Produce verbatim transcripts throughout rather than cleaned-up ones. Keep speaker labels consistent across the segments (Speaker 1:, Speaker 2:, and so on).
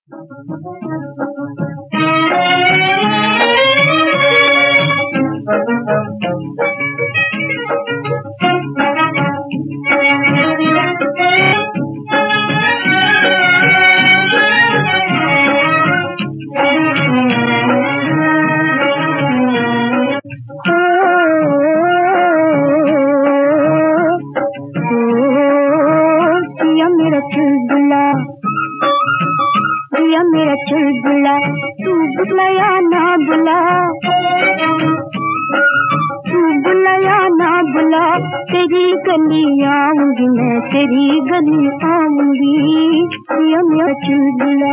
Speaker 1: चुलबुला दिया मेरा चुलबुला, तू बुलाया ना बुला, तू बुलाया ना बुला, तेरी गली आऊंगी मैं, तेरी गली आऊंगी, दिया मेरा चुलबुला।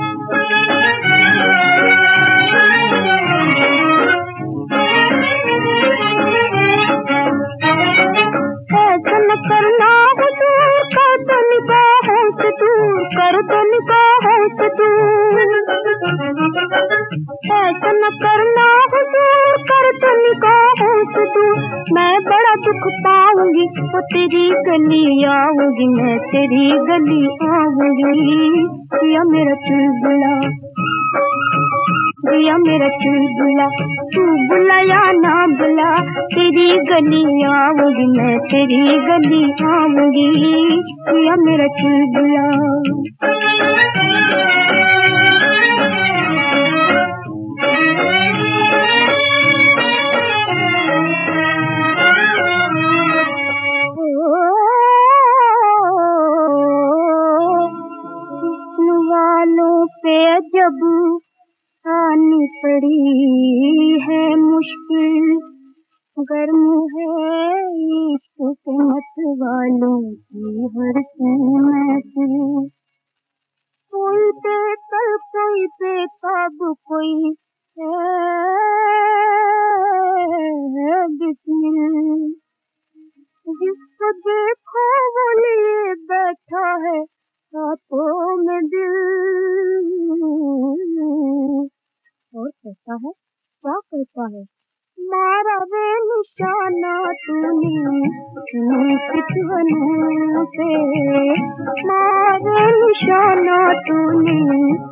Speaker 1: ऐसा न करना हुजूर, कर दो निगाहों से दूर, कर दो निगाहों से दूर। ऐसा न करना हुजूर, कर दो निगाहों से दूर। मैं बड़ा दुख पाऊंगी, वो तेरी गली आऊंगी मैं, तेरी गली आऊंगी, दिया मेरा चुलबुला, दिया मेरा चुलबुला, तू बुलाया ना बुला, तेरी गली आऊंगी मैं, तेरी गली आऊंगी, दिया मेरा चुलबुला। वालों पे जब आनी पड़ी है मुश्किल, गर्म है इश्क के मत वालों की हर कीमत। कोई बेकल कोई बेताब कोई है बिस्मिल, जिसको देखो वो लिए बैठा है हाथों में दिल। और कहता है, क्या कहता है, मारा वे निशाना तूने चितवनों से, मारे निशाना तूने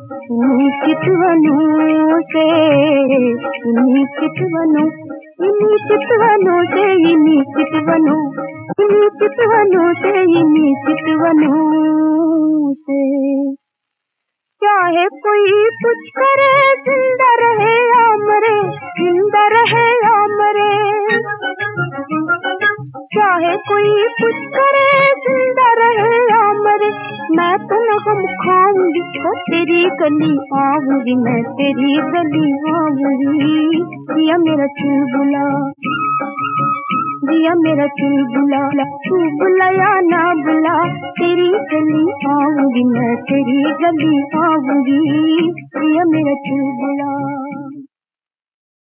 Speaker 1: चितवनों से, इन्हीं चितवनों, इन्हीं चितवनों से, इन्हीं चितवनों, इन्हीं चितवनों से, इन्हीं चितवनों से। चाहे कोई कुछ करे, जिंदा रहे या मरे, जिंदा रहे या मरे। चाहे कोई कुछ करे, जिंदा रहे या मरे, मैं तो न गम खाऊंगी, तो तेरी गली आऊंगी मैं, तेरी गली आऊंगी, दिया मेरा चुलबुला, दिया मेरा चुलबुला, तू बुलाया ना बुला, तेरी गली आऊंगी मैं, तेरी गली आऊंगी, दिया मेरा चुलबुला।